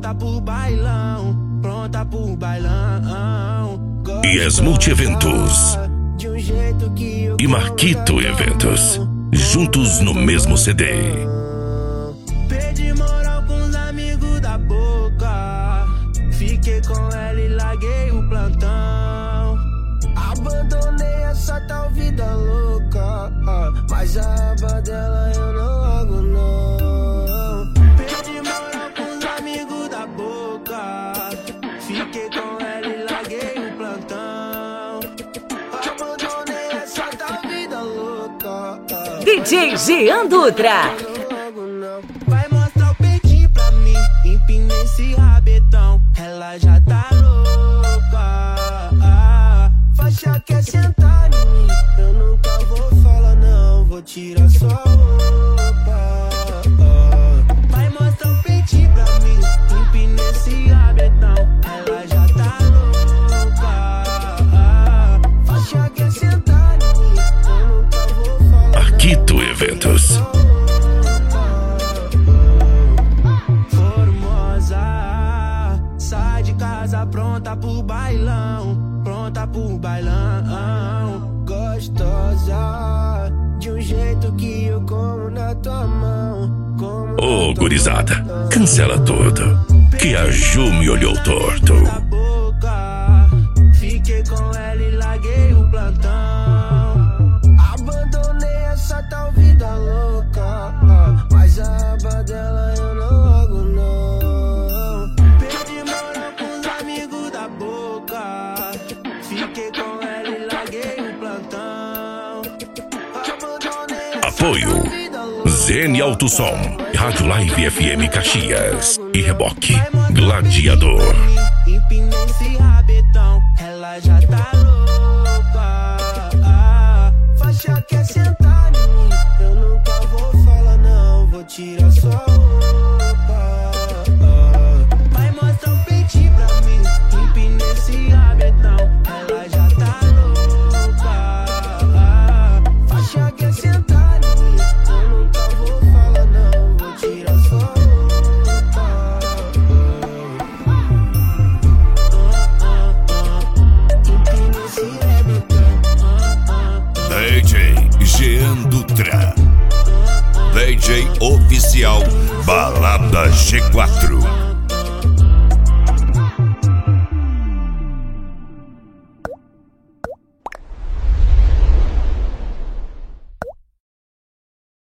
pronta pro bailão, pronta pro bailão. IES Multieventos e Marquito Eventos, juntos no mesmo CD. Perdi moral com os amigos da boca, fiquei com ela e larguei o plantão. Abandonei essa tal vida louca, mas a aba dela eu não largo não. Perdi moral com os amigos da boca, fiquei com ela e larguei o plantão. Abandonei essa tal vida louca. DJ Jean Dutra. Vai mostrar o peitinho pra mim, empina esse rabetão, ela já tá louca. Faixa quer sentar em mim, eu nunca vou falar não, vou tirar sua roupa. Vai mostrar o peitinho pra mim, empina esse rabetão, ela já tá louca. Faixa quer sentar em mim, eu nunca vou falar não. Marquito Eventos. Sai de casa pronta pro bailão, pronta pro bailão. Gostosa, de um jeito que eu como na tua mão. Ô, gurizada, cancela tudo, que a Ju me olhou torto. Fiquei com ela e larguei o plantão. Abandonei essa tal vida louca, mas a aba dela eu não largo não. Fiquei com ela e larguei o plantão. Apoio ZN Alto Som, Rádio Live FM Caxias e Reboque Gladiador. Empina esse rabetão, ela já tá louca. Faixa quer sentar em mim, eu nunca vou falar não, vou tirar sua roupa. Vai mostrar o peitinho pra mim, empina esse rabetão, ela já tá louca. Faixa quer sentar em mim, eu nunca vou falar não, vou tirar sua roupa. Empina esse rabetão. DJ Jean Dutra, DJ oficial Balada G4.